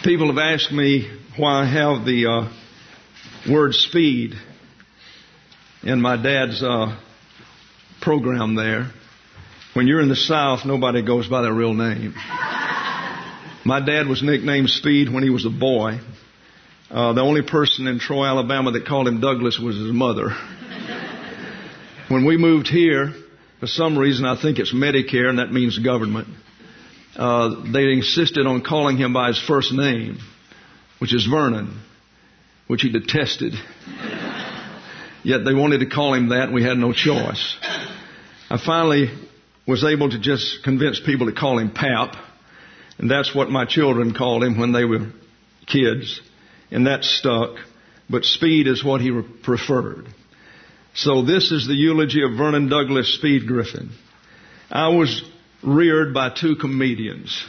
People have asked me why I have the word speed in my dad's program there. When you're in the South, nobody goes by their real name. My dad was nicknamed Speed when he was a boy. The only person in Troy, Alabama that called him Douglas was his mother. When we moved here, for some reason, I think it's Medicare, and that means government, they insisted on calling him by his first name, which is Vernon, which he detested. Yet they wanted to call him that, and we had no choice. I finally was able to just convince people to call him Pap, and that's what my children called him when they were kids, and that stuck. But Speed is what he preferred. So this is the eulogy of Vernon Douglas Speed Griffin. I was reared by two comedians.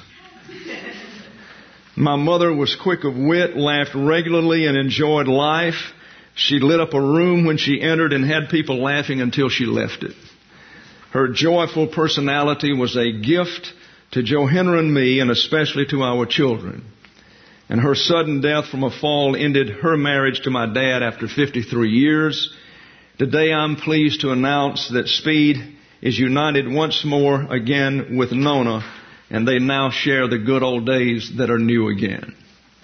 My mother was quick of wit, laughed regularly, and enjoyed life. She lit up a room when she entered and had people laughing until she left it. Her joyful personality was a gift to Joe Henry and me, and especially to our children. And her sudden death from a fall ended her marriage to my dad after 53 years. Today I'm pleased to announce that Speed is united once more again with Nona, and they now share the good old days that are new again.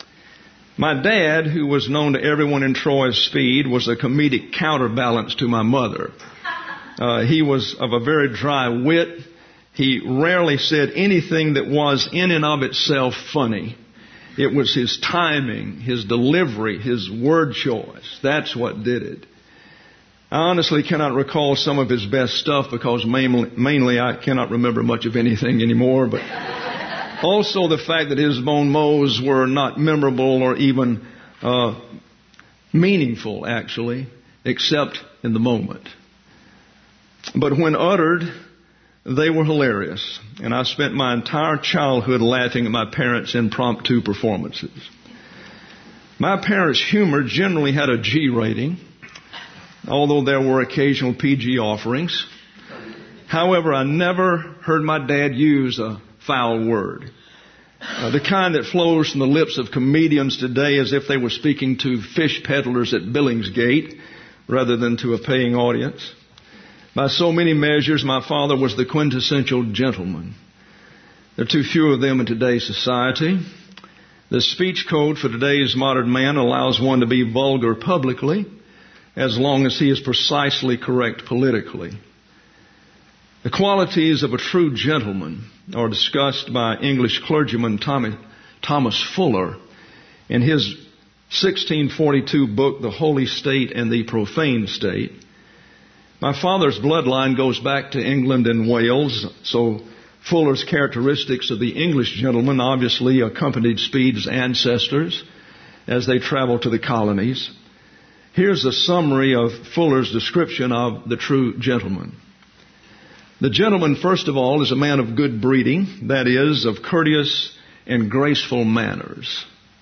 My dad, who was known to everyone in Troy as Speed, was a comedic counterbalance to my mother. He was of a very dry wit. He rarely said anything that was in and of itself funny. It was his timing, his delivery, his word choice. That's what did it. I honestly cannot recall some of his best stuff because mainly I cannot remember much of anything anymore. But also the fact that his bon mots were not memorable or even meaningful, actually, except in the moment. But when uttered, they were hilarious. And I spent my entire childhood laughing at my parents' impromptu performances. My parents' humor generally had a G rating, although there were occasional PG offerings. However, I never heard my dad use a foul word. The kind that flows from the lips of comedians today as if they were speaking to fish peddlers at Billingsgate rather than to a paying audience. By so many measures, my father was the quintessential gentleman. There are too few of them in today's society. The speech code for today's modern man allows one to be vulgar publicly, as long as he is precisely correct politically. The qualities of a true gentleman are discussed by English clergyman Thomas Fuller in his 1642 book, The Holy State and the Profane State. My father's bloodline goes back to England and Wales, so Fuller's characteristics of the English gentleman obviously accompanied Speed's ancestors as they traveled to the colonies. Here's a summary of Fuller's description of the true gentleman. The gentleman, first of all, is a man of good breeding, that is, of courteous and graceful manners.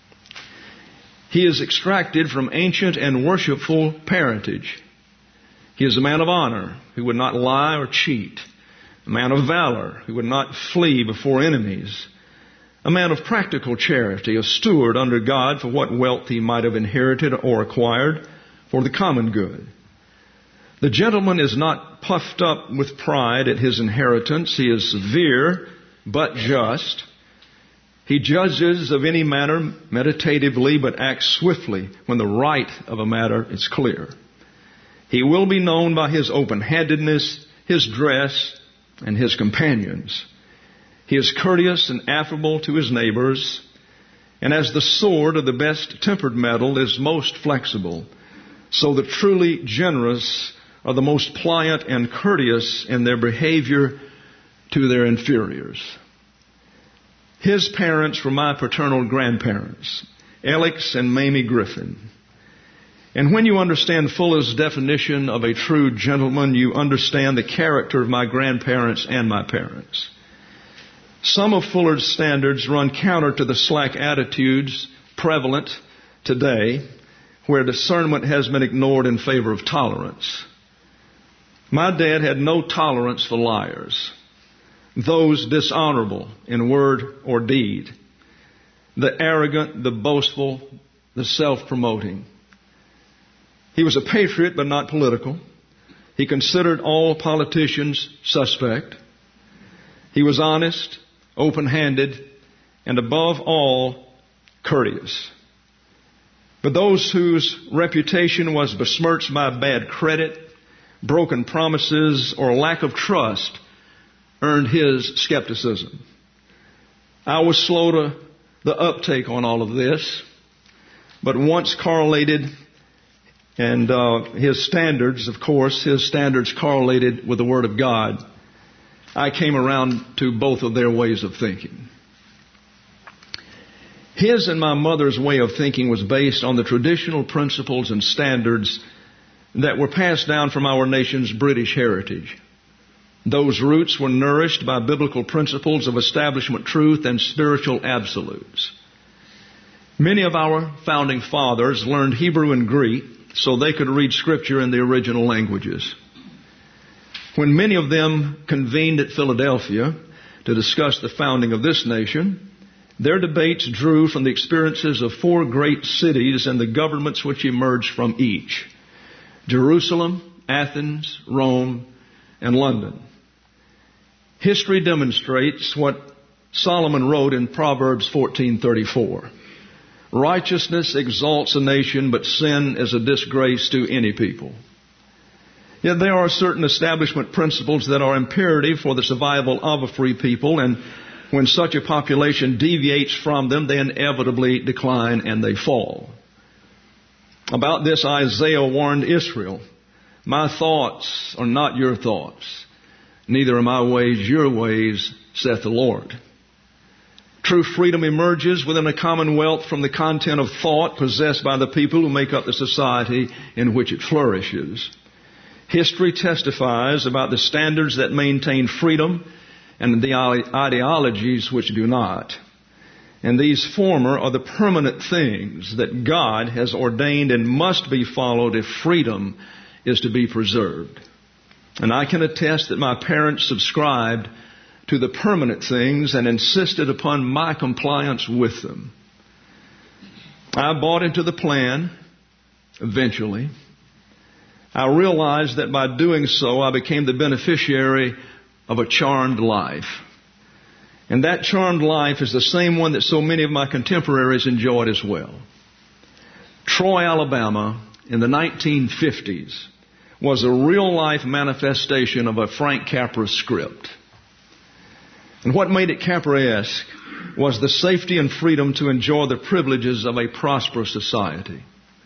He is extracted from ancient and worshipful parentage. He is a man of honor who would not lie or cheat, a man of valor who would not flee before enemies, a man of practical charity, a steward under God for what wealth he might have inherited or acquired for the common good. The gentleman is not puffed up with pride at his inheritance. He is severe but just. He judges of any matter meditatively but acts swiftly when the right of a matter is clear. He will be known by his open-handedness, his dress, and his companions. He is courteous and affable to his neighbors, and as the sword of the best-tempered metal is most flexible, so the truly generous are the most pliant and courteous in their behavior to their inferiors. His parents were my paternal grandparents, Alex and Mamie Griffin. And when you understand Fuller's definition of a true gentleman, you understand the character of my grandparents and my parents. Some of Fuller's standards run counter to the slack attitudes prevalent today, where discernment has been ignored in favor of tolerance. My dad had no tolerance for liars, those dishonorable in word or deed. the arrogant, the boastful, the self-promoting. He was a patriot, but not political. He considered all politicians suspect. He was honest, open-handed, and above all, courteous. But those whose reputation was besmirched by bad credit, broken promises, or lack of trust earned his skepticism. I was slow to the uptake on all of this, but once correlated, and his standards correlated with the Word of God, I came around to both of their ways of thinking. His and my mother's way of thinking was based on the traditional principles and standards that were passed down from our nation's British heritage. Those roots were nourished by biblical principles of establishment truth and spiritual absolutes. Many of our founding fathers learned Hebrew and Greek so they could read Scripture in the original languages. When many of them convened at Philadelphia to discuss the founding of this nation, their debates drew from the experiences of 4 great cities and the governments which emerged from each: Jerusalem, Athens, Rome, and London. History demonstrates what Solomon wrote in Proverbs 14:34. Righteousness exalts a nation, but sin is a disgrace to any people. Yet there are certain establishment principles that are imperative for the survival of a free people, and when such a population deviates from them, they inevitably decline and they fall. About this, Isaiah warned Israel, "My thoughts are not your thoughts, neither are my ways your ways, saith the Lord." True freedom emerges within a commonwealth from the content of thought possessed by the people who make up the society in which it flourishes. History testifies about the standards that maintain freedom and the ideologies which do not. And these former are the permanent things that God has ordained and must be followed if freedom is to be preserved. And I can attest that my parents subscribed to the permanent things and insisted upon my compliance with them. I bought into the plan eventually. I realized that by doing so, I became the beneficiary of a charmed life. And that charmed life is the same one that so many of my contemporaries enjoyed as well. Troy, Alabama, in the 1950s, was a real-life manifestation of a Frank Capra script. And what made it Capra-esque was the safety and freedom to enjoy the privileges of a prosperous society.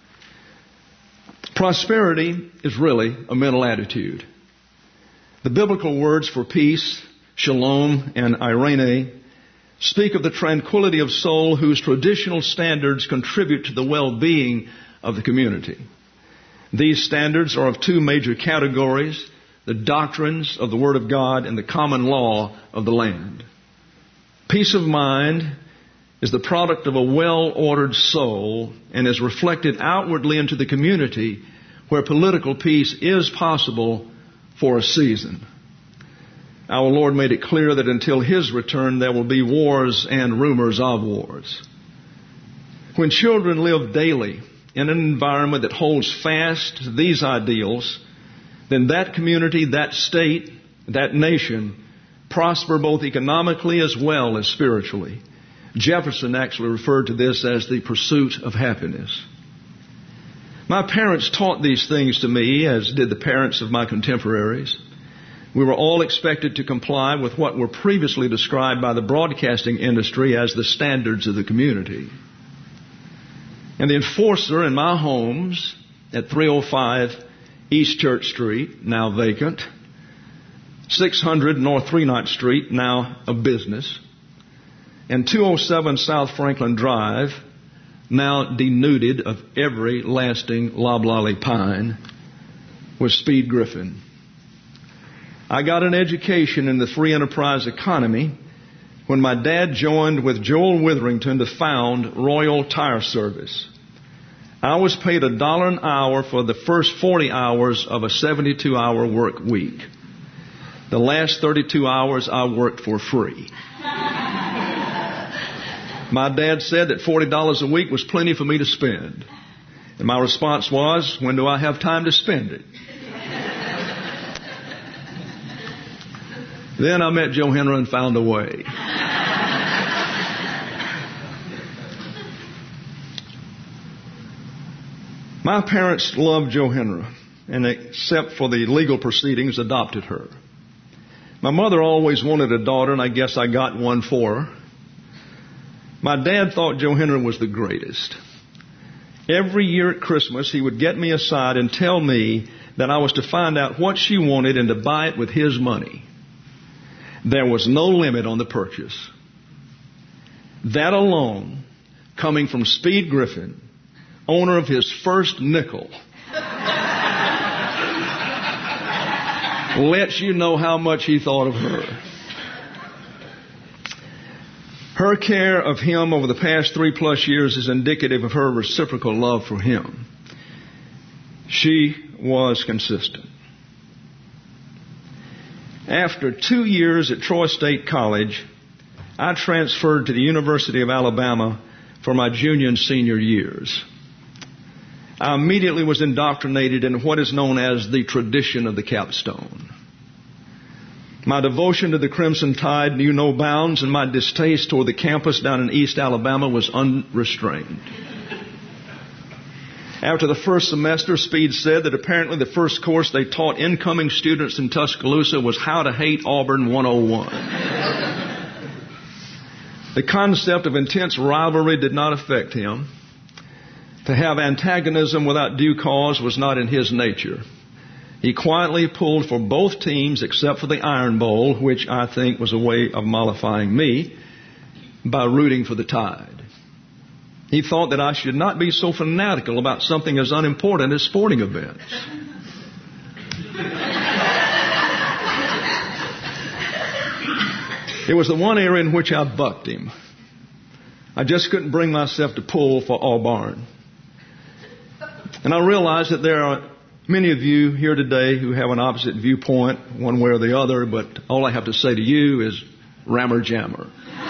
Prosperity is really a mental attitude. The biblical words for peace, shalom, and irene, speak of the tranquility of soul whose traditional standards contribute to the well-being of the community. These standards are of 2 major categories: the doctrines of the Word of God and the common law of the land. Peace of mind is the product of a well-ordered soul and is reflected outwardly into the community where political peace is possible for a season. Our Lord made it clear that until His return there will be wars and rumors of wars. When children live daily in an environment that holds fast to these ideals, then that community, that state, that nation prosper both economically as well as spiritually. Jefferson actually referred to this as the pursuit of happiness. My parents taught these things to me, as did the parents of my contemporaries. We were all expected to comply with what were previously described by the broadcasting industry as the standards of the community. And the enforcer in my homes at 305 East Church Street, now vacant, 600 North 3 Street, now a business, and 207 South Franklin Drive, now denuded of every lasting loblolly pine, was Speed Griffin. I got an education in the free enterprise economy when my dad joined with Joel Witherington to found Royal Tire Service. I was paid $1 an hour for the first 40 hours of a 72-hour work week. The last 32 hours I worked for free. My dad said that $40 a week was plenty for me to spend. And my response was, when do I have time to spend it? Then I met Joe Henry and found a way. My parents loved Jo Henry, and except for the legal proceedings, adopted her. My mother always wanted a daughter, and I guess I got one for her. My dad thought Jo Henry was the greatest. Every year at Christmas, he would get me aside and tell me that I was to find out what she wanted and to buy it with his money. There was no limit on the purchase. That alone, coming from Speed Griffin, owner of his first nickel, lets you know how much he thought of her. Her care of him over the past 3+ years is indicative of her reciprocal love for him. She was consistent. After 2 years at Troy State College, I transferred to the University of Alabama for my junior and senior years. I immediately was indoctrinated in what is known as the tradition of the capstone. My devotion to the Crimson Tide knew no bounds, and my distaste toward the campus down in East Alabama was unrestrained. After the first semester, Speed said that apparently the first course they taught incoming students in Tuscaloosa was How to Hate Auburn 101. The concept of intense rivalry did not affect him. To have antagonism without due cause was not in his nature. He quietly pulled for both teams except for the Iron Bowl, which I think was a way of mollifying me by rooting for the Tide. He thought that I should not be so fanatical about something as unimportant as sporting events. It was the one area in which I bucked him. I just couldn't bring myself to pull for Auburn. And I realize that there are many of you here today who have an opposite viewpoint, one way or the other, but all I have to say to you is rammer jammer.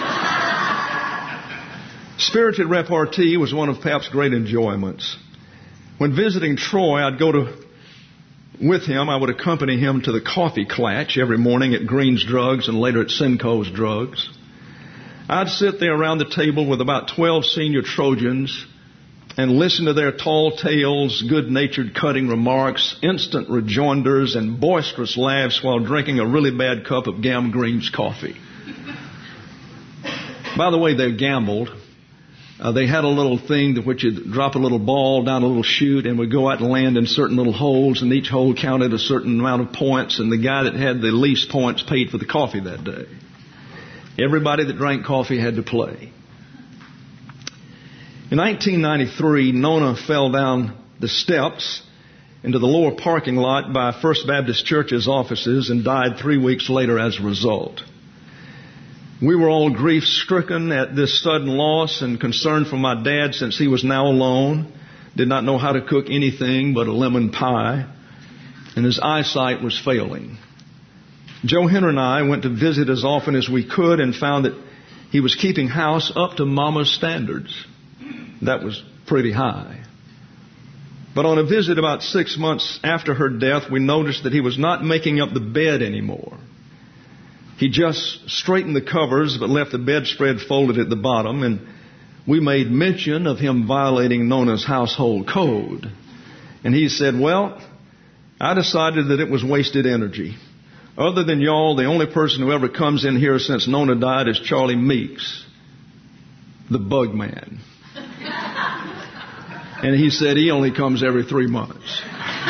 Spirited repartee was one of Pap's great enjoyments. When visiting Troy, with him, I would accompany him to the coffee clatch every morning at Green's Drugs and later at Simcoe's Drugs. I'd sit there around the table with about 12 senior Trojans and listen to their tall tales, good-natured cutting remarks, instant rejoinders, and boisterous laughs while drinking a really bad cup of Gam Green's coffee. By the way, they gambled. They had a little thing to which you'd drop a little ball down a little chute and would go out and land in certain little holes, and each hole counted a certain amount of points, and the guy that had the least points paid for the coffee that day. Everybody that drank coffee had to play. In 1993, Nona fell down the steps into the lower parking lot by First Baptist Church's offices and died 3 weeks later as a result. We were all grief-stricken at this sudden loss and concerned for my dad since he was now alone, did not know how to cook anything but a lemon pie, and his eyesight was failing. Jo Henry and I went to visit as often as we could and found that he was keeping house up to Mama's standards. That was pretty high. But on a visit about 6 months after her death, we noticed that he was not making up the bed anymore. He just straightened the covers but left the bedspread folded at the bottom, and we made mention of him violating Nona's household code. And he said, well, I decided that it was wasted energy. Other than y'all, the only person who ever comes in here since Nona died is Charlie Meeks, the bug man. And he said he only comes every 3 months.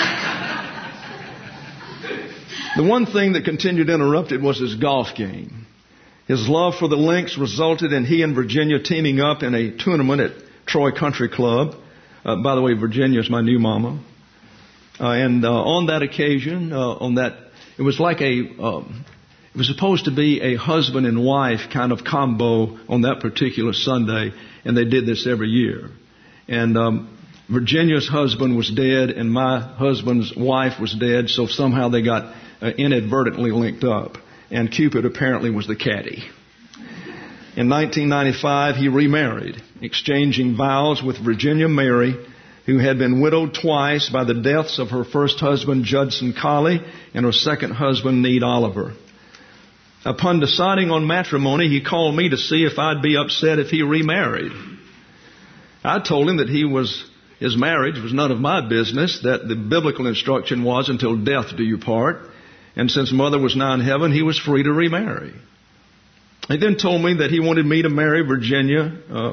The one thing that continued uninterrupted was his golf game. His love for the links resulted in he and Virginia teaming up in a tournament at Troy Country Club. By the way, Virginia is my new mama. On that occasion, it was like it was supposed to be a husband and wife kind of combo on that particular Sunday, and they did this every year. And Virginia's husband was dead, and my husband's wife was dead, so somehow they got inadvertently linked up. And Cupid apparently was the caddy. In 1995, he remarried, exchanging vows with Virginia Mary, who had been widowed twice by the deaths of her first husband, Judson Colley, and her second husband, Need Oliver. Upon deciding on matrimony, he called me to see if I'd be upset if he remarried. I told him that his marriage was none of my business, that the biblical instruction was until death do you part, and since Mother was now in heaven, he was free to remarry. He then told me that he wanted me to marry Virginia,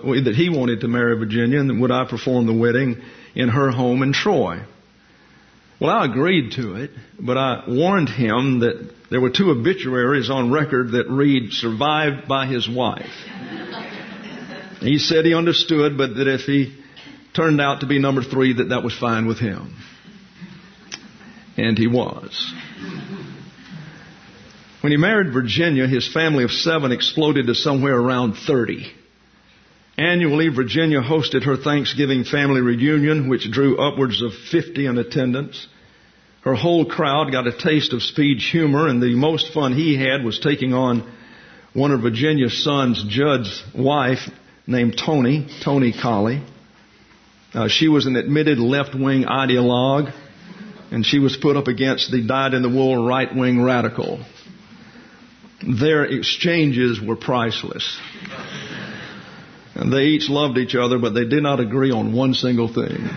and would I perform the wedding in her home in Troy. Well, I agreed to it, but I warned him that there were 2 obituaries on record that read, survived by his wife. He said he understood, but that if he turned out to be number 3, that was fine with him. And he was. When he married Virginia, his family of 7 exploded to somewhere around 30. Annually, Virginia hosted her Thanksgiving family reunion, which drew upwards of 50 in attendance. Her whole crowd got a taste of Speed's humor, and the most fun he had was taking on one of Virginia's sons, Judd's wife, named Toni Colley. She was an admitted left-wing ideologue, and she was put up against the dyed-in-the-wool right-wing radical. Their exchanges were priceless. And they each loved each other, but they did not agree on one single thing.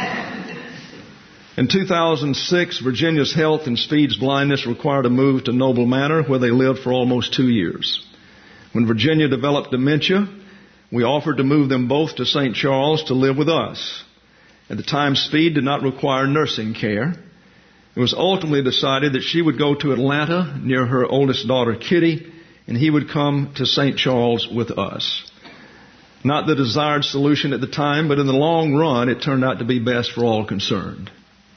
In 2006, Virginia's health and Speed's blindness required a move to Noble Manor, where they lived for almost 2 years. When Virginia developed dementia, we offered to move them both to St. Charles to live with us. At the time, Speed did not require nursing care. It was ultimately decided that she would go to Atlanta near her oldest daughter, Kitty, and he would come to St. Charles with us. Not the desired solution at the time, but in the long run, it turned out to be best for all concerned.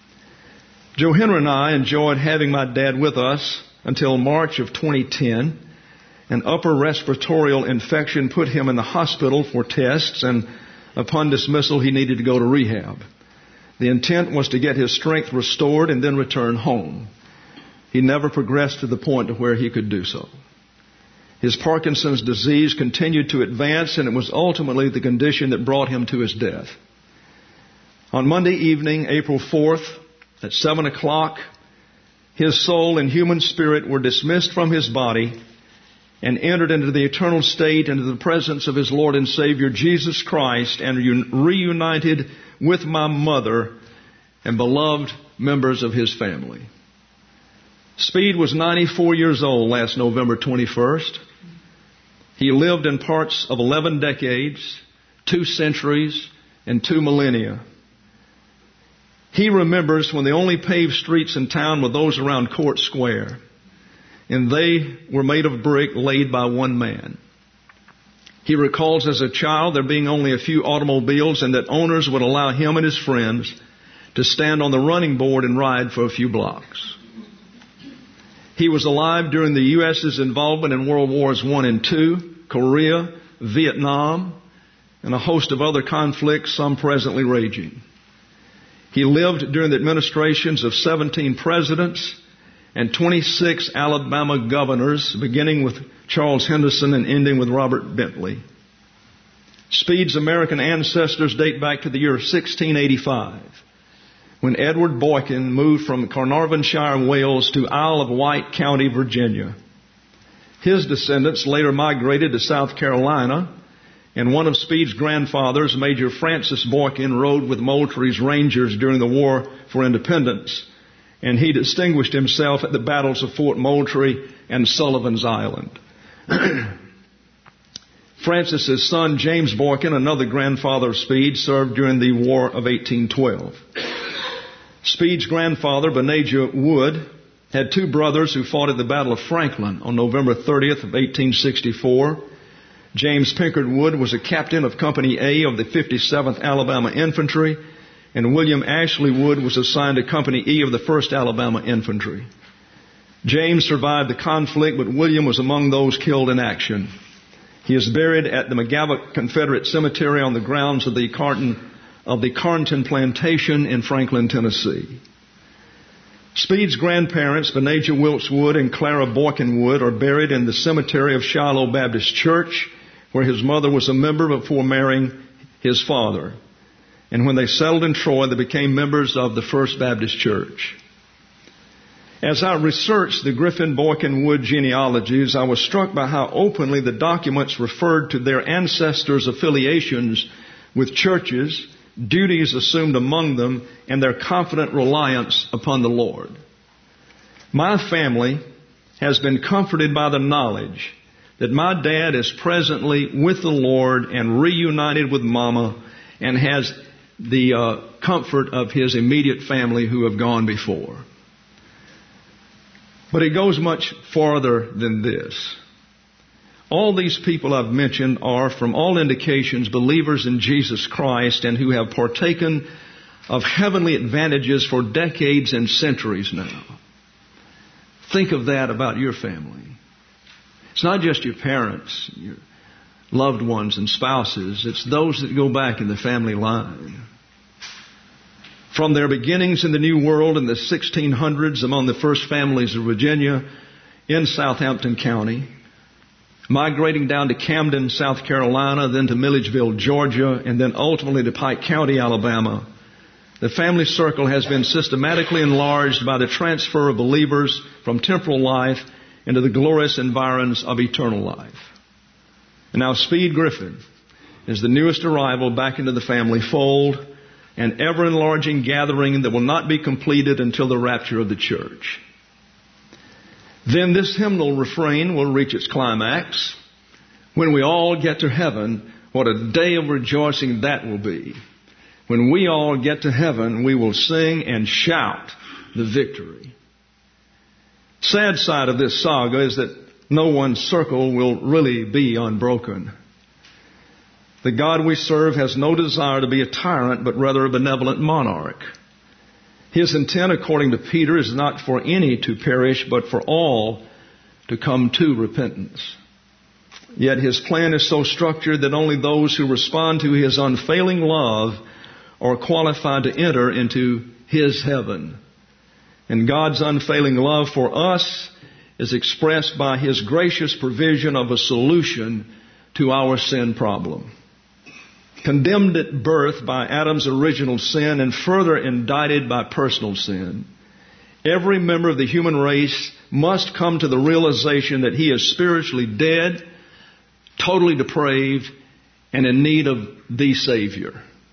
Joe Henry and I enjoyed having my dad with us until March of 2010. An upper respiratory infection put him in the hospital for tests, and upon dismissal, he needed to go to rehab. The intent was to get his strength restored and then return home. He never progressed to the point to where he could do so. His Parkinson's disease continued to advance, and it was ultimately the condition that brought him to his death. On Monday evening, April 4th, at 7 o'clock, his soul and human spirit were dismissed from his body and entered into the eternal state, into the presence of his Lord and Savior, Jesus Christ, and reunited with my mother and beloved members of his family. Speed was 94 years old last November 21st. He lived in parts of 11 decades, 2 centuries, and 2 millennia. He remembers when the only paved streets in town were those around Court Square, and they were made of brick laid by one man. He recalls as a child there being only a few automobiles, and that owners would allow him and his friends to stand on the running board and ride for a few blocks. He was alive during the U.S.'s involvement in World Wars I and II, Korea, Vietnam, and a host of other conflicts, some presently raging. He lived during the administrations of 17 presidents and 26 Alabama governors, beginning with Charles Henderson and ending with Robert Bentley. Speed's American ancestors date back to the year 1685, when Edward Boykin moved from Carnarvonshire, Wales to Isle of Wight County, Virginia. His descendants later migrated to South Carolina, and one of Speed's grandfathers, Major Francis Boykin, rode with Moultrie's Rangers during the War for Independence, and he distinguished himself at the battles of Fort Moultrie and Sullivan's Island. Francis's son, James Boykin, another grandfather of Speed, served during the War of 1812. Speed's grandfather, Benajah Wood, had 2 brothers who fought at the Battle of Franklin on November 30th of 1864. James Pinkard Wood was a captain of Company A of the 57th Alabama Infantry, and William Ashley Wood was assigned to Company E of the 1st Alabama Infantry. James survived the conflict, but William was among those killed in action. He is buried at the McGavock Confederate Cemetery on the grounds of the Carnton Plantation in Franklin, Tennessee. Speed's grandparents, Benajah Wilkes Wood and Clara Boykin Wood, are buried in the cemetery of Shiloh Baptist Church, where his mother was a member before marrying his father. And when they settled in Troy, they became members of the First Baptist Church. As I researched the Griffin, Boykin, Wood genealogies, I was struck by how openly the documents referred to their ancestors' affiliations with churches, duties assumed among them, and their confident reliance upon the Lord. My family has been comforted by the knowledge that my dad is presently with the Lord and reunited with Mama and has the comfort of his immediate family who have gone before. But it goes much farther than this. All these people I've mentioned are, from all indications, believers in Jesus Christ and who have partaken of heavenly advantages for decades and centuries now. Think of that about your family. It's not just your parents, your loved ones and spouses. It's those that go back in the family line. From their beginnings in the New World in the 1600s among the first families of Virginia in Southampton County, migrating down to Camden, South Carolina, then to Milledgeville, Georgia, and then ultimately to Pike County, Alabama, the family circle has been systematically enlarged by the transfer of believers from temporal life into the glorious environs of eternal life. And now Speed Griffin is the newest arrival back into the family fold, an ever-enlarging gathering that will not be completed until the rapture of the church. Then this hymnal refrain will reach its climax. When we all get to heaven, what a day of rejoicing that will be. When we all get to heaven, we will sing and shout the victory. Sad side of this saga is that no one circle will really be unbroken. The God we serve has no desire to be a tyrant, but rather a benevolent monarch. His intent, according to Peter, is not for any to perish, but for all to come to repentance. Yet His plan is so structured that only those who respond to His unfailing love are qualified to enter into His heaven. And God's unfailing love for us is expressed by His gracious provision of a solution to our sin problem. Condemned at birth by Adam's original sin and further indicted by personal sin, every member of the human race must come to the realization that he is spiritually dead, totally depraved, and in need of the Savior.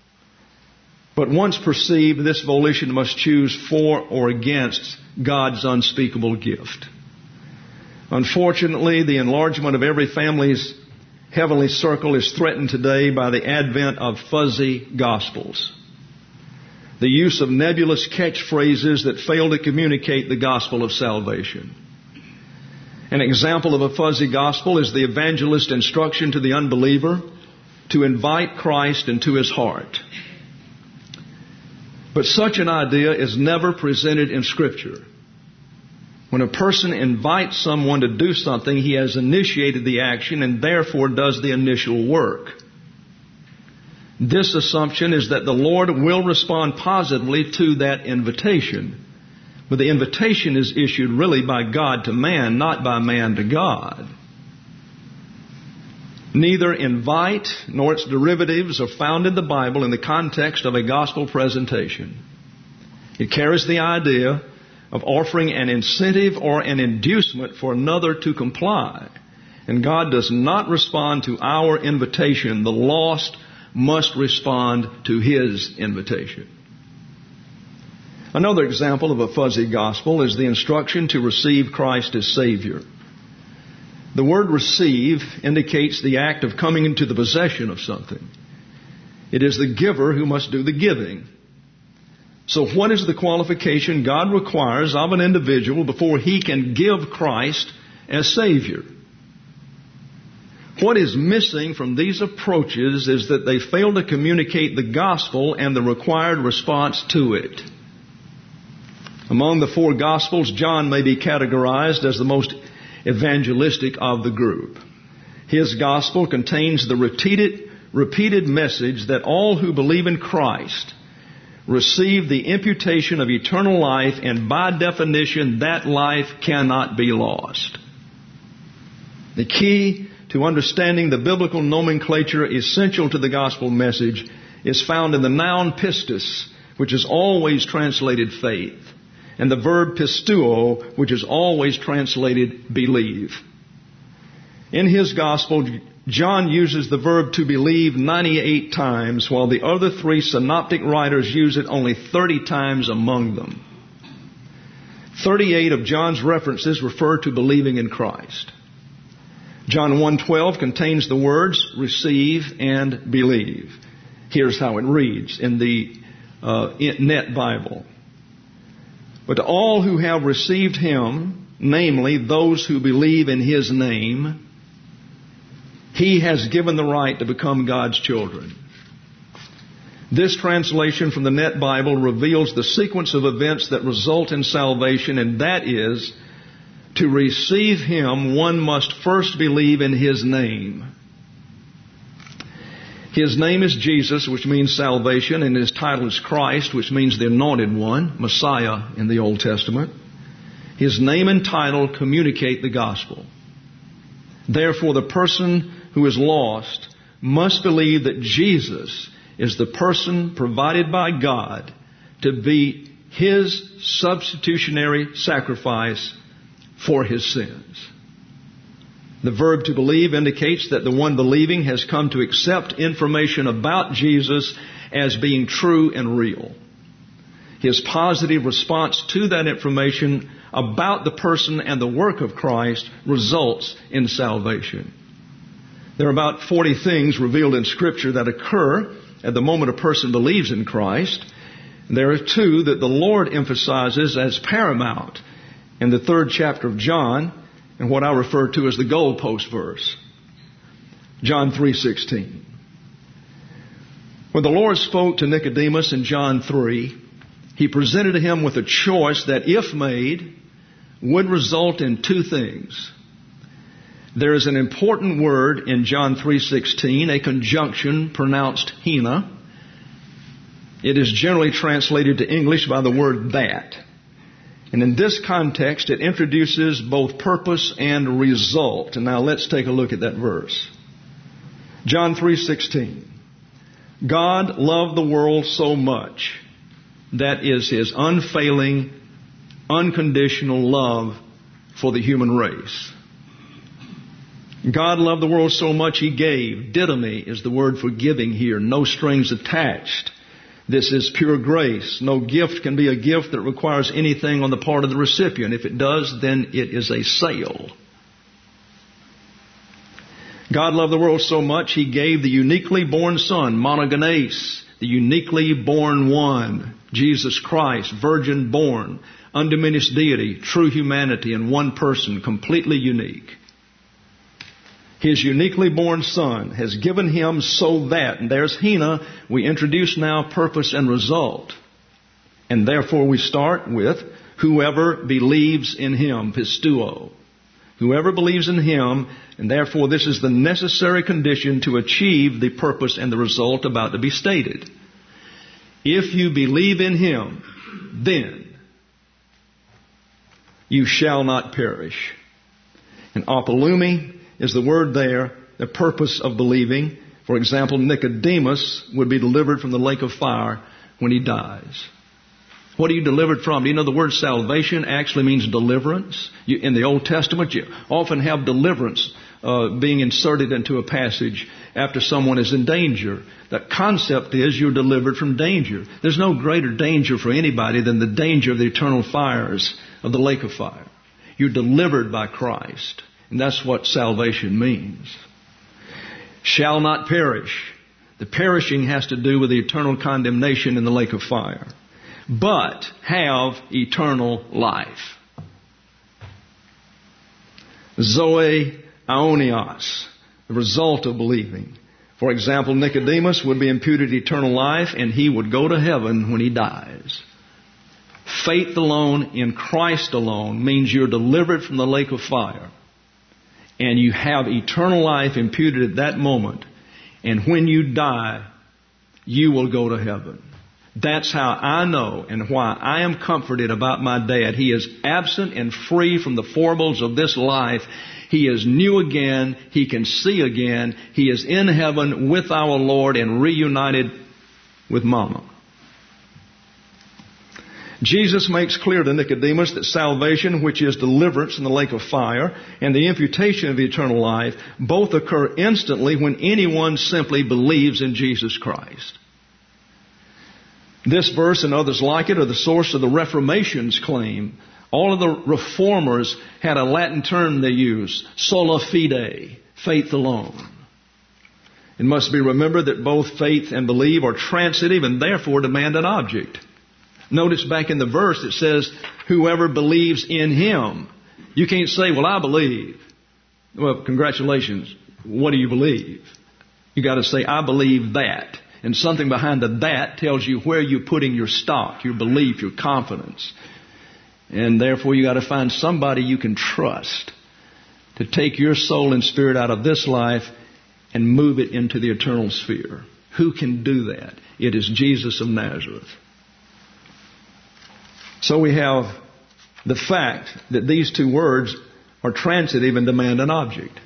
But once perceived, this volition must choose for or against God's unspeakable gift. Unfortunately, the enlargement of every family's heavenly circle is threatened today by the advent of fuzzy gospels. The use of nebulous catchphrases that fail to communicate the gospel of salvation. An example of a fuzzy gospel is the evangelist's instruction to the unbeliever to invite Christ into his heart. But such an idea is never presented in Scripture. When a person invites someone to do something, he has initiated the action and therefore does the initial work. This assumption is that the Lord will respond positively to that invitation. But the invitation is issued really by God to man, not by man to God. Neither invite nor its derivatives are found in the Bible in the context of a gospel presentation. It carries the idea of offering an incentive or an inducement for another to comply. And God does not respond to our invitation. The lost must respond to His invitation. Another example of a fuzzy gospel is the instruction to receive Christ as Savior. The word receive indicates the act of coming into the possession of something. It is the giver who must do the giving. So what is the qualification God requires of an individual before he can give Christ as Savior? What is missing from these approaches is that they fail to communicate the gospel and the required response to it. Among the four Gospels, John may be categorized as the most evangelistic of the group. His gospel contains the repeated message that all who believe in Christ receive the imputation of eternal life, and by definition, that life cannot be lost. The key to understanding the biblical nomenclature essential to the gospel message is found in the noun pistis, which is always translated faith, and the verb pistuo, which is always translated believe. In his gospel, John uses the verb to believe 98 times, while the other three synoptic writers use it only 30 times among them. 38 of John's references refer to believing in Christ. John 1:12 contains the words receive and believe. Here's how it reads in the Net Bible. But to all who have received him, namely those who believe in his name, he has given the right to become God's children. This translation from the Net Bible reveals the sequence of events that result in salvation, and that is, to receive him, one must first believe in his name. His name is Jesus, which means salvation, and his title is Christ, which means the Anointed One, Messiah in the Old Testament. His name and title communicate the gospel. Therefore, the person who is lost must believe that Jesus is the person provided by God to be his substitutionary sacrifice for his sins. The verb to believe indicates that the one believing has come to accept information about Jesus as being true and real. His positive response to that information about the person and the work of Christ results in salvation. There are about 40 things revealed in Scripture that occur at the moment a person believes in Christ. There are two that the Lord emphasizes as paramount in the 3rd chapter of John, and what I refer to as the goalpost verse. John 3:16. When the Lord spoke to Nicodemus in John 3, he presented him with a choice that, if made, would result in two things. There is an important word in John 3:16, a conjunction pronounced hina. It is generally translated to English by the word that. And in this context, it introduces both purpose and result. And now let's take a look at that verse. John 3:16. God loved the world so much, that is his unfailing, unconditional love for the human race. God loved the world so much he gave. Didomi is the word for giving here. No strings attached. This is pure grace. No gift can be a gift that requires anything on the part of the recipient. If it does, then it is a sale. God loved the world so much, he gave the uniquely born Son, monogenes, the uniquely born one, Jesus Christ, virgin born, undiminished deity, true humanity in one person, completely unique. His uniquely born Son has given him so that, and there's hina, we introduce now purpose and result. And therefore we start with whoever believes in him, pistuo. Whoever believes in him, and therefore this is the necessary condition to achieve the purpose and the result about to be stated. If you believe in him, then you shall not perish. And apolumi is the word there, the purpose of believing. For example, Nicodemus would be delivered from the lake of fire when he dies. What are you delivered from? Do you know the word salvation actually means deliverance? In the Old Testament, you often have deliverance being inserted into a passage after someone is in danger. The concept is you're delivered from danger. There's no greater danger for anybody than the danger of the eternal fires of the lake of fire. You're delivered by Christ. And that's what salvation means. Shall not perish. The perishing has to do with the eternal condemnation in the lake of fire. But have eternal life. Zoe aonios, the result of believing. For example, Nicodemus would be imputed eternal life and he would go to heaven when he dies. Faith alone in Christ alone means you're delivered from the lake of fire. And you have eternal life imputed at that moment. And when you die, you will go to heaven. That's how I know and why I am comforted about my dad. He is absent and free from the foibles of this life. He is new again. He can see again. He is in heaven with our Lord and reunited with Mama. Jesus makes clear to Nicodemus that salvation, which is deliverance in the lake of fire, and the imputation of eternal life, both occur instantly when anyone simply believes in Jesus Christ. This verse and others like it are the source of the Reformation's claim. All of the reformers had a Latin term they used, sola fide, faith alone. It must be remembered that both faith and believe are transitive and therefore demand an object. Notice back in the verse it says, whoever believes in Him. You can't say, well, I believe. Well, congratulations. What do you believe? You got to say, I believe that. And something behind the that tells you where you're putting your stock, your belief, your confidence. And therefore you got to find somebody you can trust to take your soul and spirit out of this life and move it into the eternal sphere. Who can do that? It is Jesus of Nazareth. So we have the fact that these two words are transitive and demand an object.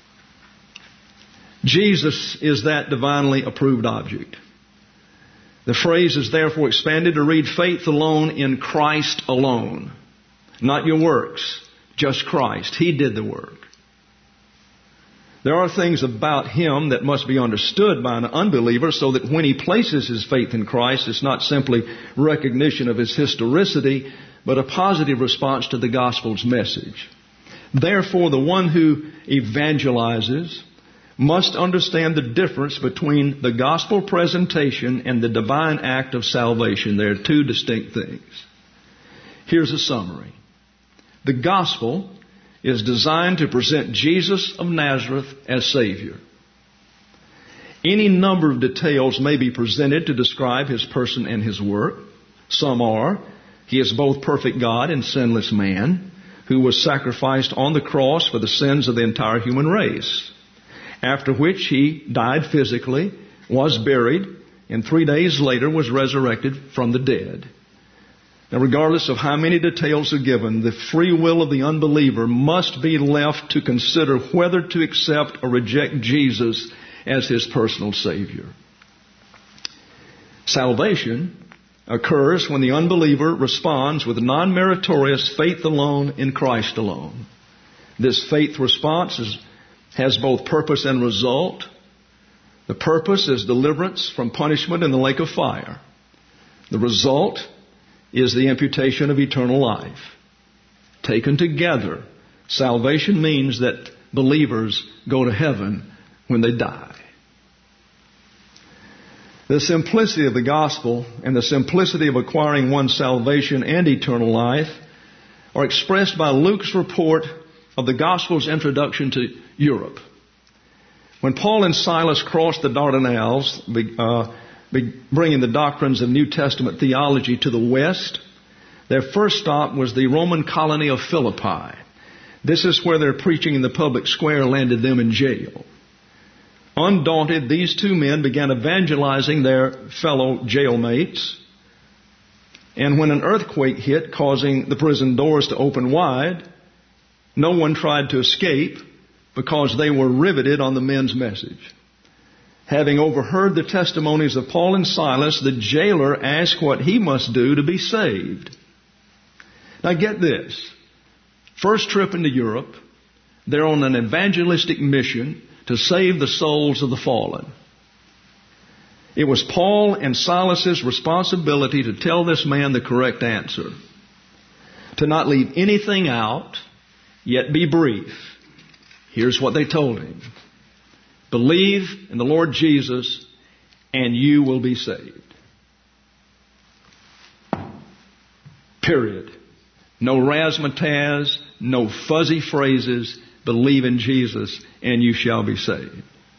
Jesus is that divinely approved object. The phrase is therefore expanded to read faith alone in Christ alone. Not your works, just Christ. He did the work. There are things about Him that must be understood by an unbeliever so that when he places his faith in Christ, it's not simply recognition of His historicity, but a positive response to the gospel's message. Therefore, the one who evangelizes must understand the difference between the gospel presentation and the divine act of salvation. They are two distinct things. Here's a summary. The gospel is designed to present Jesus of Nazareth as Savior. Any number of details may be presented to describe His person and His work. Some are, He is both perfect God and sinless man, who was sacrificed on the cross for the sins of the entire human race. After which He died physically, was buried, and 3 days later was resurrected from the dead. Now, regardless of how many details are given, the free will of the unbeliever must be left to consider whether to accept or reject Jesus as his personal Savior. Salvation occurs when the unbeliever responds with non-meritorious faith alone in Christ alone. This faith response has both purpose and result. The purpose is deliverance from punishment in the lake of fire. The result is the imputation of eternal life. Taken together, salvation means that believers go to heaven when they die. The simplicity of the gospel and the simplicity of acquiring one's salvation and eternal life are expressed by Luke's report of the gospel's introduction to Europe. When Paul and Silas crossed the Dardanelles, bringing the doctrines of New Testament theology to the west, their first stop was the Roman colony of Philippi. This is where their preaching in the public square landed them in jail. Undaunted, these two men began evangelizing their fellow jailmates. And when an earthquake hit, causing the prison doors to open wide, no one tried to escape because they were riveted on the men's message. Having overheard the testimonies of Paul and Silas, the jailer asked what he must do to be saved. Now get this. First trip into Europe, they're on an evangelistic mission to save the souls of the fallen. It was Paul and Silas's responsibility to tell this man the correct answer. To not leave anything out, yet be brief. Here's what they told him. Believe in the Lord Jesus, and you will be saved. Period. No razzmatazz, no fuzzy phrases. Believe in Jesus, and you shall be saved.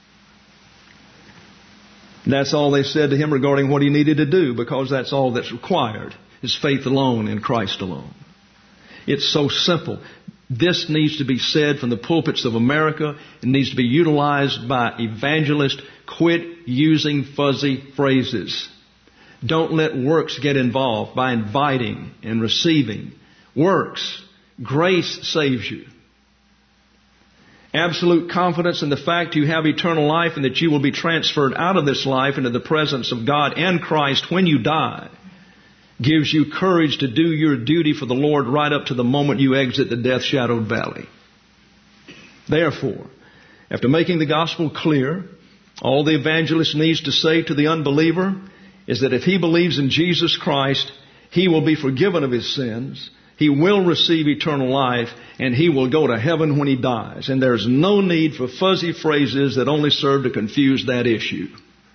That's all they said to him regarding what he needed to do, because that's all that's required, is faith alone in Christ alone. It's so simple. This needs to be said from the pulpits of America. It needs to be utilized by evangelists. Quit using fuzzy phrases. Don't let works get involved by inviting and receiving. Works. Grace saves you. absolute confidence in the fact you have eternal life and that you will be transferred out of this life into the presence of God and Christ when you die, gives you courage to do your duty for the Lord right up to the moment you exit the death-shadowed valley. Therefore, after making the gospel clear, all the evangelist needs to say to the unbeliever is that if he believes in Jesus Christ, he will be forgiven of his sins, he will receive eternal life, and he will go to heaven when he dies. And there's no need for fuzzy phrases that only serve to confuse that issue.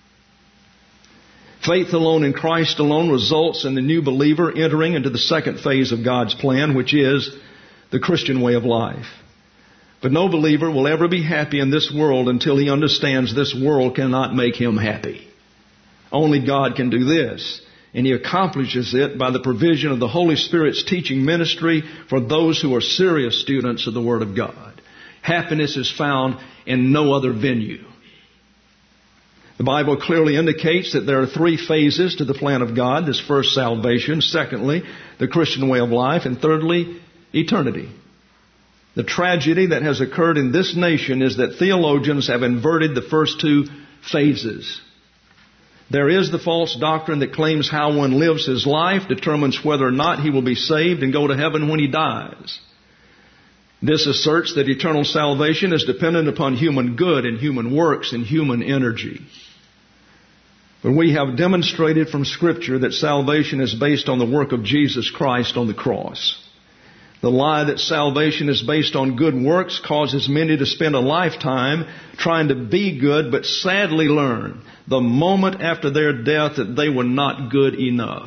Faith alone in Christ alone results in the new believer entering into the second phase of God's plan, which is the Christian way of life. But no believer will ever be happy in this world until he understands this world cannot make him happy. Only God can do this. And he accomplishes it by the provision of the Holy Spirit's teaching ministry for those who are serious students of the Word of God. Happiness is found in no other venue. The Bible clearly indicates that there are three phases to the plan of God. This first, salvation. Secondly, the Christian way of life. And thirdly, eternity. The tragedy that has occurred in this nation is that theologians have inverted the first two phases. There is the false doctrine that claims how one lives his life determines whether or not he will be saved and go to heaven when he dies. This asserts that eternal salvation is dependent upon human good and human works and human energy. But we have demonstrated from Scripture that salvation is based on the work of Jesus Christ on the cross. The lie that salvation is based on good works causes many to spend a lifetime trying to be good, but sadly learn the moment after their death that they were not good enough.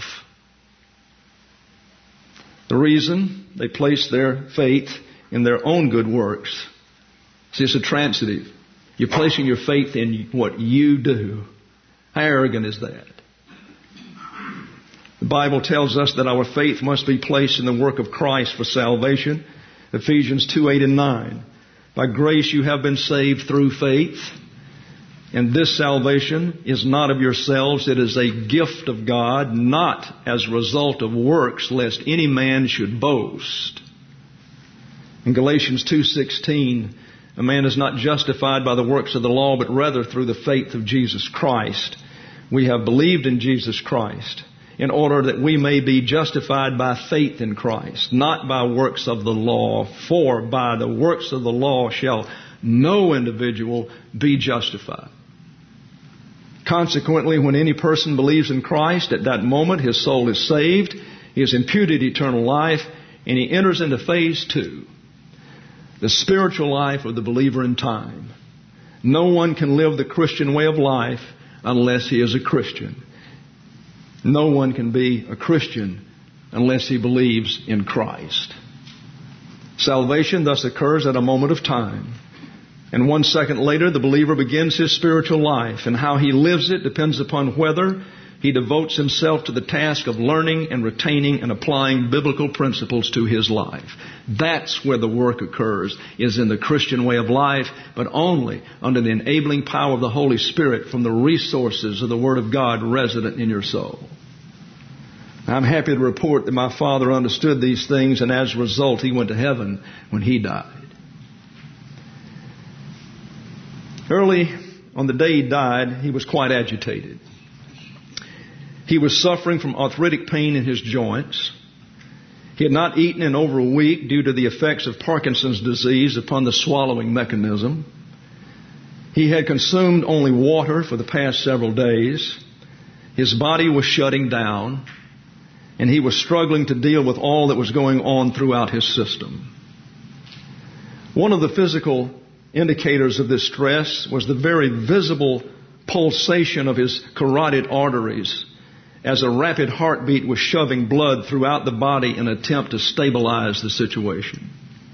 The reason they place their faith in their own good works. See, it's a transitive. You're placing your faith in what you do. How arrogant is that? The Bible tells us that our faith must be placed in the work of Christ for salvation. Ephesians 2:8 and 9. By grace you have been saved through faith. And this salvation is not of yourselves. It is a gift of God, not as a result of works, lest any man should boast. In Galatians 2:16, a man is not justified by the works of the law, but rather through the faith of Jesus Christ. We have believed in Jesus Christ in order that we may be justified by faith in Christ, not by works of the law. For by the works of the law shall no individual be justified. Consequently, when any person believes in Christ, at that moment his soul is saved, he is imputed eternal life, and he enters into phase 2, the spiritual life of the believer in time. No one can live the Christian way of life unless he is a Christian. No one can be a Christian unless he believes in Christ. Salvation thus occurs at a moment of time. And 1 second later, the believer begins his spiritual life. And how he lives it depends upon whether he devotes himself to the task of learning and retaining and applying biblical principles to his life. That's where the work occurs, is in the Christian way of life, but only under the enabling power of the Holy Spirit from the resources of the Word of God resident in your soul. I'm happy to report that my father understood these things, and as a result, he went to heaven when he died. Early on the day he died, he was quite agitated. He was suffering from arthritic pain in his joints. He had not eaten in over a week due to the effects of Parkinson's disease upon the swallowing mechanism. He had consumed only water for the past several days. His body was shutting down, and he was struggling to deal with all that was going on throughout his system. One of the physical indicators of this stress was the very visible pulsation of his carotid arteries as a rapid heartbeat was shoving blood throughout the body in an attempt to stabilize the situation.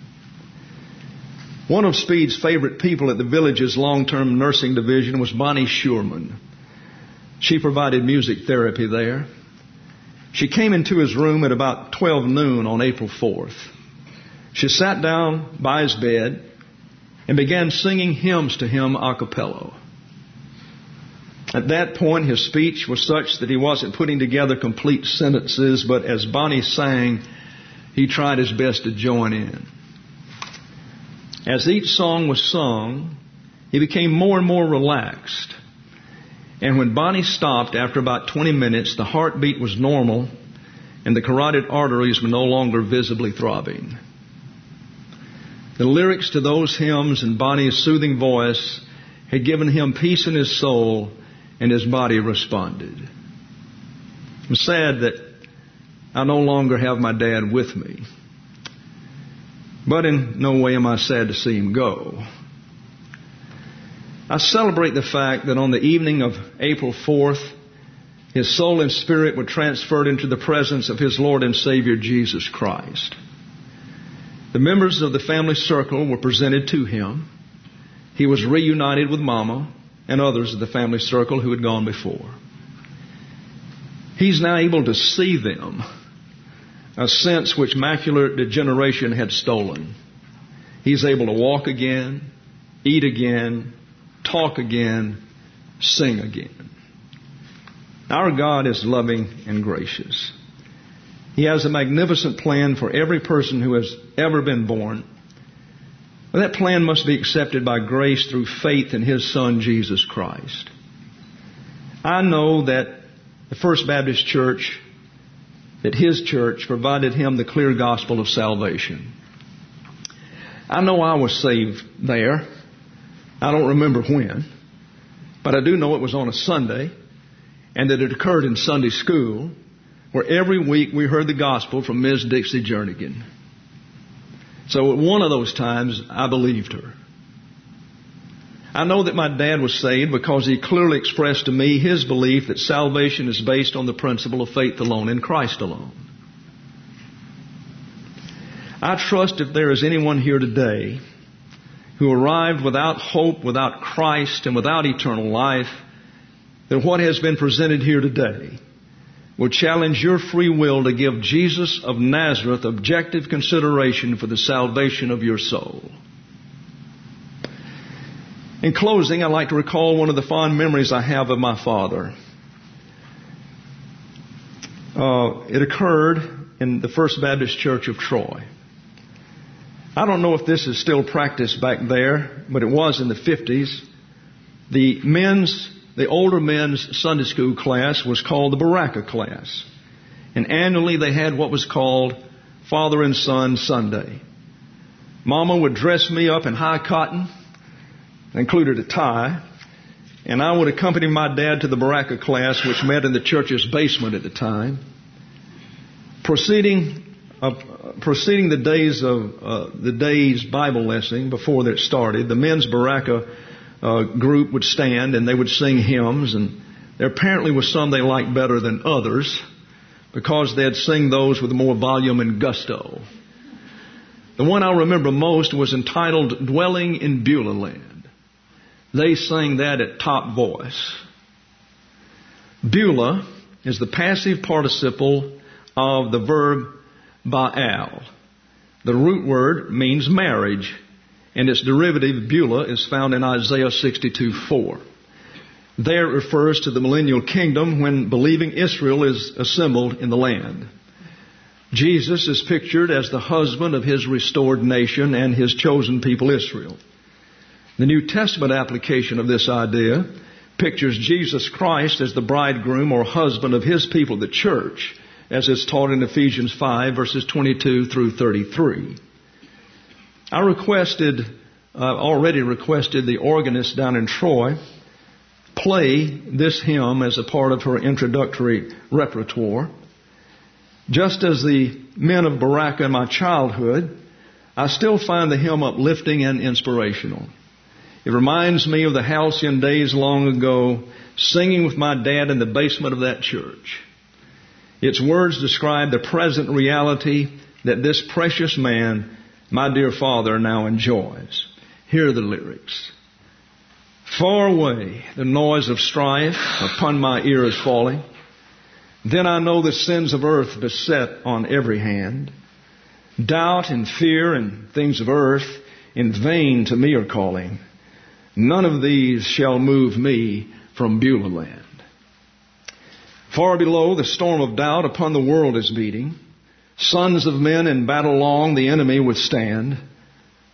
One of Speed's favorite people at the village's long-term nursing division was Bonnie Schurman. She provided music therapy there. She came into his room at about 12 noon on April 4th. She sat down by his bed and began singing hymns to him a cappella. At that point, his speech was such that he wasn't putting together complete sentences, but as Bonnie sang, he tried his best to join in. As each song was sung, he became more and more relaxed. And when Bonnie stopped after about 20 minutes, the heartbeat was normal and the carotid arteries were no longer visibly throbbing. The lyrics to those hymns and Bonnie's soothing voice had given him peace in his soul, and his body responded. I'm sad that I no longer have my dad with me, but in no way am I sad to see him go. I celebrate the fact that on the evening of April 4th, his soul and spirit were transferred into the presence of his Lord and Savior, Jesus Christ. The members of the family circle were presented to him. He was reunited with Mama and others of the family circle who had gone before. He's now able to see them, a sense which macular degeneration had stolen. He's able to walk again, eat again, talk again, sing again. Our God is loving and gracious. He has a magnificent plan for every person who has ever been born. But that plan must be accepted by grace through faith in His Son, Jesus Christ. I know that the First Baptist Church, that His church provided him the clear gospel of salvation. I know I was saved there. I don't remember when, but I do know it was on a Sunday, and that it occurred in Sunday school, where every week we heard the gospel from Ms. Dixie Jernigan. So at one of those times, I believed her. I know that my dad was saved because he clearly expressed to me his belief that salvation is based on the principle of faith alone in Christ alone. I trust if there is anyone here today who arrived without hope, without Christ, and without eternal life, that what has been presented here today will challenge your free will to give Jesus of Nazareth objective consideration for the salvation of your soul. In closing, I'd like to recall one of the fond memories I have of my father. It occurred in the First Baptist Church of Troy. I don't know if this is still practiced back there, but it was in the 50s. The older men's Sunday school class was called the Baraka class. And annually they had what was called Father and Son Sunday. Mama would dress me up in high cotton, included a tie, and I would accompany my dad to the Baraka class, which met in the church's basement at the time. Proceeding the day's Bible lesson before it started, the men's Baraka group would stand and they would sing hymns, and there apparently was some they liked better than others because they'd sing those with more volume and gusto. The one I remember most was entitled Dwelling in Beulah Land. They sang that at top voice. Beulah is the passive participle of the verb Baal. The root word means marriage, and its derivative, Beulah, is found in Isaiah 62:4. There it refers to the millennial kingdom when believing Israel is assembled in the land. Jesus is pictured as the husband of His restored nation and His chosen people Israel. The New Testament application of this idea pictures Jesus Christ as the bridegroom or husband of His people, the church, as is taught in Ephesians 5, verses 22 through 33. I already requested the organist down in Troy play this hymn as a part of her introductory repertoire. Just as the men of Baraka in my childhood, I still find the hymn uplifting and inspirational. It reminds me of the halcyon days long ago, singing with my dad in the basement of that church. Its words describe the present reality that this precious man, my dear father, now enjoys. Here are the lyrics. Far away, the noise of strife upon my ear is falling. Then I know the sins of earth beset on every hand. Doubt and fear and things of earth in vain to me are calling. None of these shall move me from Beulah land. Far below, the storm of doubt upon the world is beating. Sons of men in battle long the enemy withstand.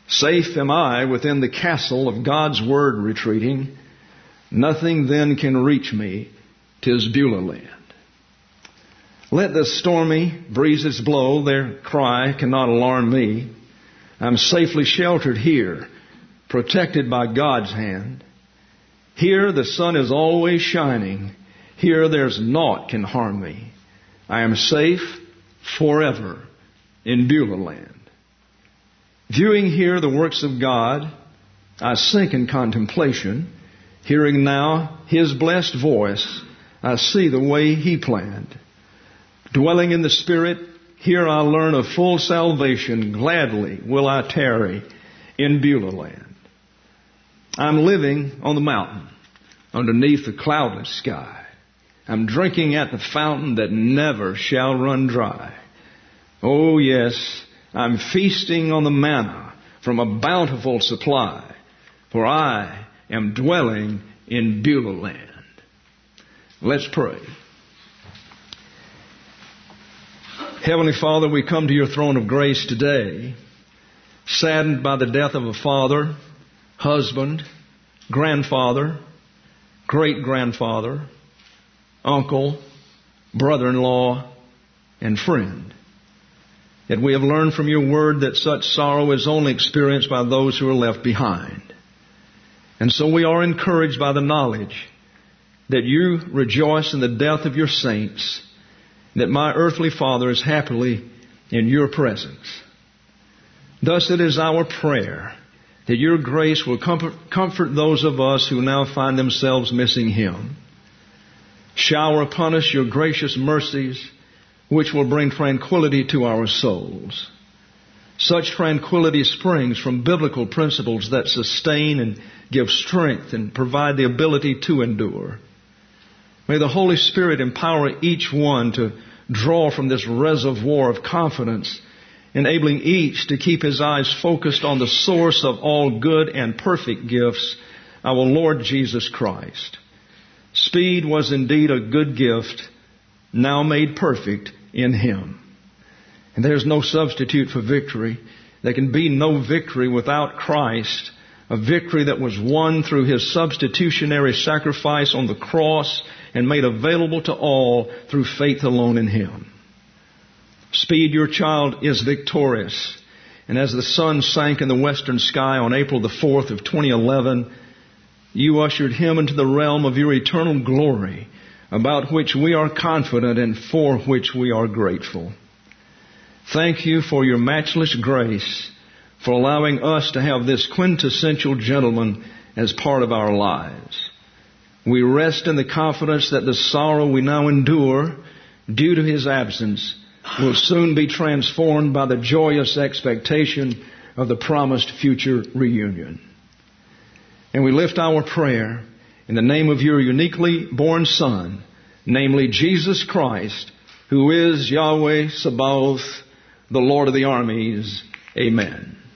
Safe am I within the castle of God's word retreating. Nothing then can reach me, 'tis Beulah land. Let the stormy breezes blow, their cry cannot alarm me. I'm safely sheltered here, protected by God's hand. Here the sun is always shining. Here there's naught can harm me. I am safe forever in Beulah land. Viewing here the works of God, I sink in contemplation. Hearing now His blessed voice, I see the way He planned. Dwelling in the Spirit, here I learn of full salvation. Gladly will I tarry in Beulah land. I'm living on the mountain underneath the cloudless sky. I'm drinking at the fountain that never shall run dry. Oh yes, I'm feasting on the manna from a bountiful supply, for I am dwelling in Beulah land. Let's pray. Heavenly Father, we come to your throne of grace today, saddened by the death of a father, husband, grandfather, great-grandfather, uncle, brother-in-law, and friend. Yet we have learned from your word that such sorrow is only experienced by those who are left behind. And so we are encouraged by the knowledge that you rejoice in the death of your saints, that my earthly father is happily in your presence. Thus it is our prayer that your grace will comfort those of us who now find themselves missing him. Shower upon us your gracious mercies, which will bring tranquility to our souls. Such tranquility springs from biblical principles that sustain and give strength and provide the ability to endure. May the Holy Spirit empower each one to draw from this reservoir of confidence, enabling each to keep his eyes focused on the source of all good and perfect gifts, our Lord Jesus Christ. Speed was indeed a good gift, now made perfect in Him. And there's no substitute for victory. There can be no victory without Christ, a victory that was won through His substitutionary sacrifice on the cross and made available to all through faith alone in Him. Speed, your child, is victorious. And as the sun sank in the western sky on April the 4th of 2011, you ushered him into the realm of your eternal glory, about which we are confident and for which we are grateful. Thank you for your matchless grace, for allowing us to have this quintessential gentleman as part of our lives. We rest in the confidence that the sorrow we now endure due to his absence will soon be transformed by the joyous expectation of the promised future reunion. And we lift our prayer in the name of your uniquely born Son, namely Jesus Christ, who is Yahweh Sabaoth, the Lord of the armies. Amen.